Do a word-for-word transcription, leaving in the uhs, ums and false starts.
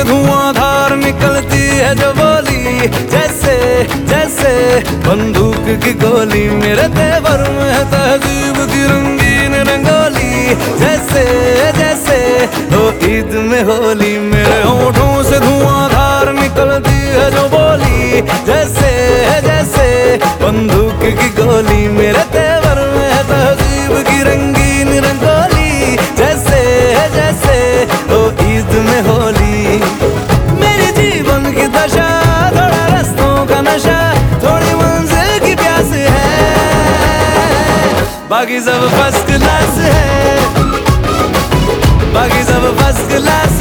धुआंधार निकलती है जो बोली, जैसे जैसे बंदूक की गोली। मेरे तेवर में है तहजीब की रंगीन रंगोली, जैसे जैसे हो ईद में होली। मेरे होठों से धुआंधार निकलती है जो बोली, जैसे जैसे बंदूक की गोली। मेरे तेवर में है तहजीब की रंगीन रंगोली, जैसे जैसे हो ईद में होली। मेरी जीवन की दशा थोड़ा रस्तों का नशा, थोड़ी मंजिल की प्यास है, बाकी सब फर्स्ट क्लास है, बाकी सब फर्स्ट क्लास